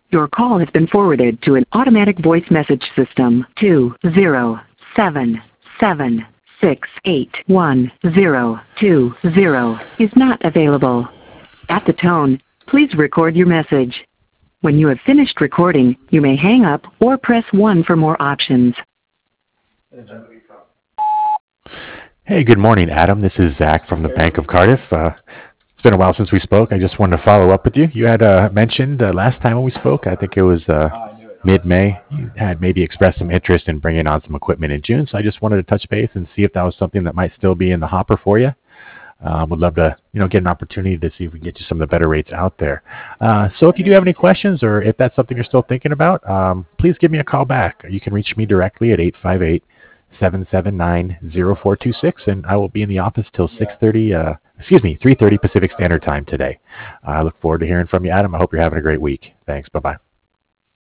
Your call has been forwarded to an automatic voice message system. 20776812020 is not available. At the tone, please record your message. When you have finished recording, you may hang up or press 1 for more options. Hey, good morning, Adam. This is Zach from the Bank of Cardiff. It's been a while since we spoke. I just wanted to follow up with you. You had mentioned last time when we spoke, I think it was mid-May, you had maybe expressed some interest in bringing on some equipment in June. So I just wanted to touch base and see if that was something that might still be in the hopper for you. Would love to, get an opportunity to see if we can get you some of the better rates out there. So if you do have any questions or if that's something you're still thinking about, please give me a call back. You can reach me directly at 858-779-0426, and I will be in the office till 3:30 Pacific Standard Time today. I look forward to hearing from you, Adam. I hope you're having a great week. Thanks. Bye-bye.